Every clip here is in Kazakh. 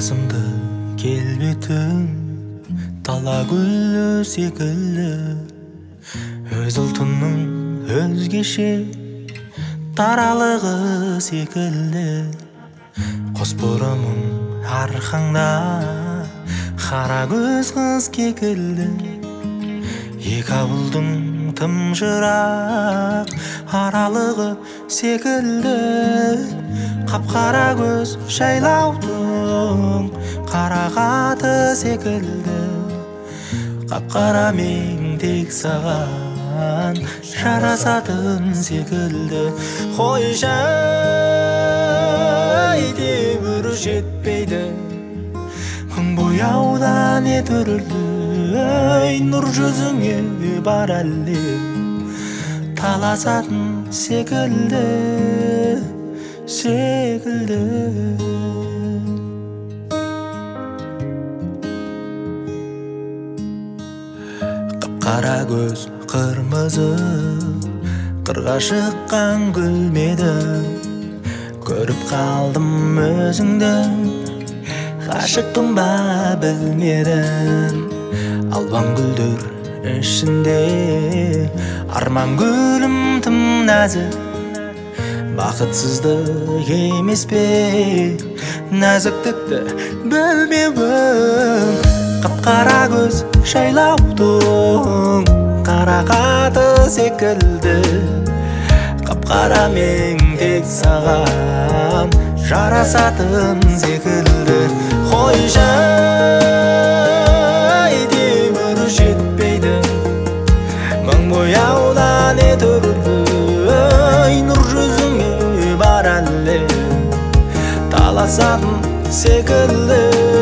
Қасымды келбетің дала гүлі секілді, өз ұлтының өзгеше даралығы секілді. Қос бұрымың арқаңда қара көз қыз кекілді, екі ауылдың тым жырақ аралығы секілді. Қап-қара көз жайлаудың қарақаты секілді, қап-қара меңдек саған жарасатын секілді. Қойшай темір жетпейді, мың бояуда не түрілді, нұр жүзіңе бар әлем таласатын секілді. Қап-қара көз қырмызы қырға шыққан гүлмеді, көріп қалдым өзіңді, ғашықпын ба білмедім. Албан гүлдер ішінде арман гүлім тым нәзік, бақытсыздық емес пе нәзіктікті білмеуім. Қап-қара көз жайлаудың қарақаты секілді, қап-қара меңдек саған жарасатын секілді. Қойшай темір жетпейді, мың бояуда не түрілді, нұр жүзіңе бар әлем таласатын секілді.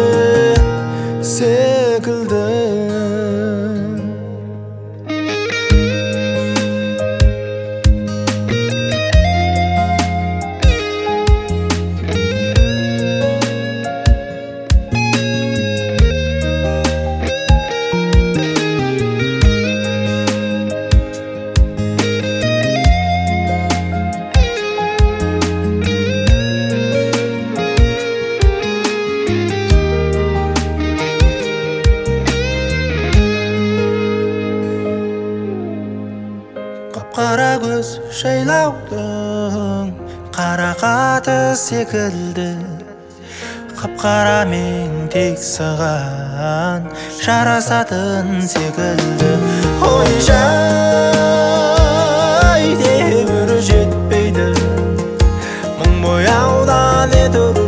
Қара көз жайлаудың қарақаты секілді, қап-қара меңдек саған жарасатын секілді. Қойшай темір жетпейді, мың бояуда не түрілді,